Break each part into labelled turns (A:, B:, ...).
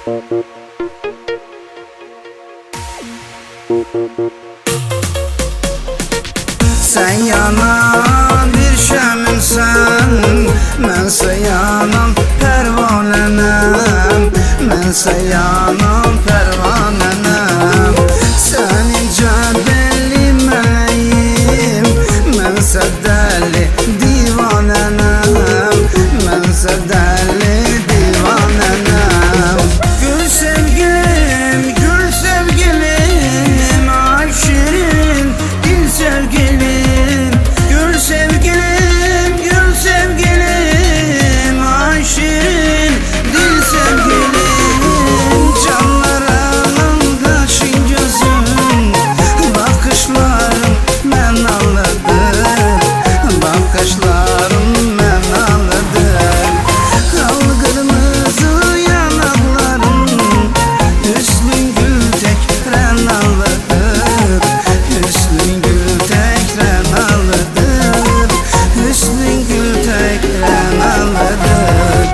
A: Sen yanan bir şəmimsən, mənsə yanan pərvanənəm, mənsə yanan pərvanənəm. Sənincə belli mələyim, mənsə dəli divanənəm, mənsə dəli divanənəm. Gül sevgilim, gül sevgilim, ay şirin dil sevgilim. Gül sevgilim, gül sevgilim, ay şirin dil sevgilim. Canlarımın kaşın gözün, bakışlarım mən ağladım, bakışlarım mən ağladım. Al kırmızı yanaklarım, üstün gül tekrar ağladım, üstün gül tekrar ağladım, üstün gül tekrar ağladım.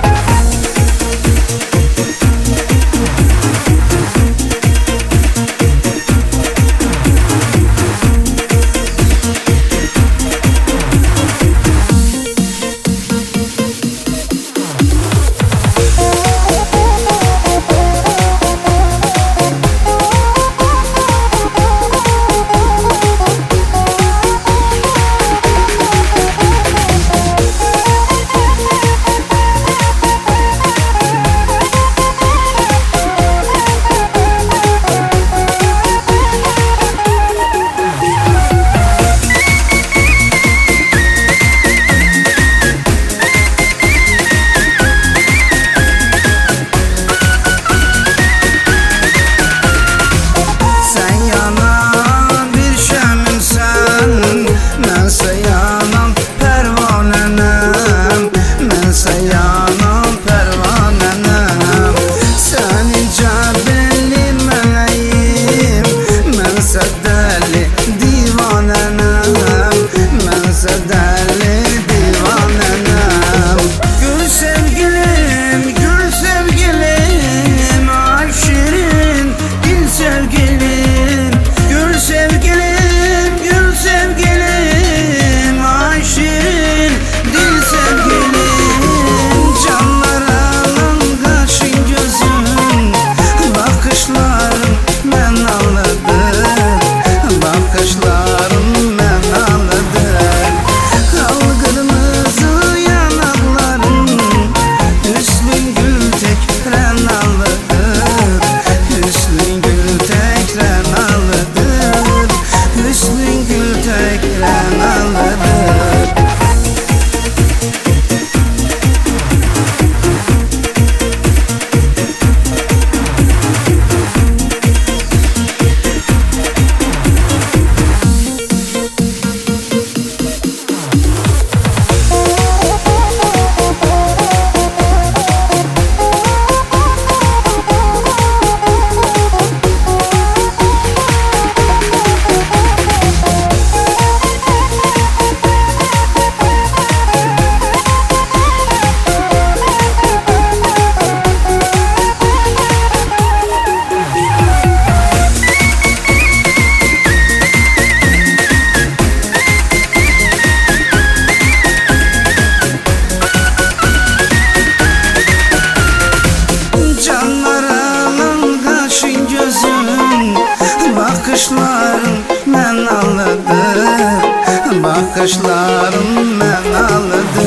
A: Mənsə yanan pərvanənəm, mənsə yanan pərvanənəm. Sənincə belli mələyim, mənsə dəli divanənəm, mənsə dəli divanənəm. Gül sevgilim, gül sevgilim, ay şirin dil sevgilim. Gül sevgilim, gül sevgilim, ay şirin dil sevgilim. Canlarımın kaşın gözün, bakışlarım mən ağladım, bakışlarım mən ağladım. Al kırmızı yanaklarım, üstün gül tekrar ağladım, üstün gül tekrar ağladım, üstün gül tekrar ağladım. Bakışlarım mən ağladım, bakışlarım mən ağladım.